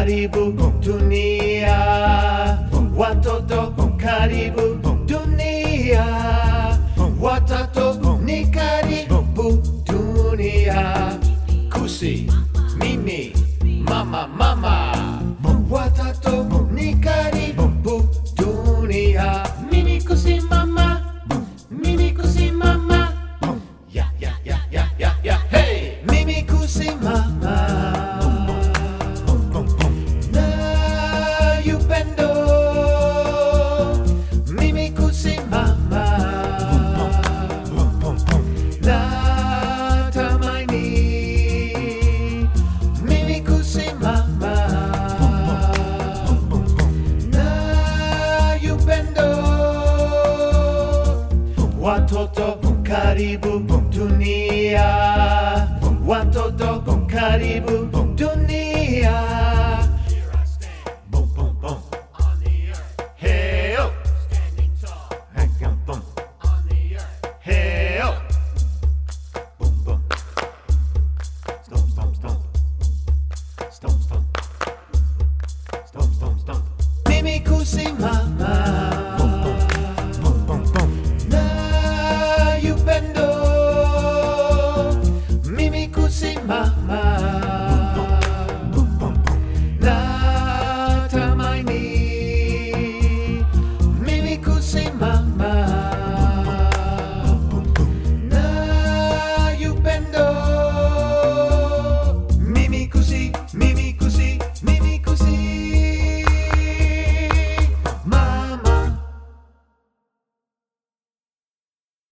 karibu dunia, watoto karibu dunia, watoto ni karibu dunia. Kusi, mimi, mama, watoto ni karibu dunia. Mimi kusi mama, ya, hey! Mimi kusi mama, na upendo. Mimi kusi mama, na tumaini. Mimi kusi mama, na upendo. Watoto karibu dunia, watoto karibu dunia.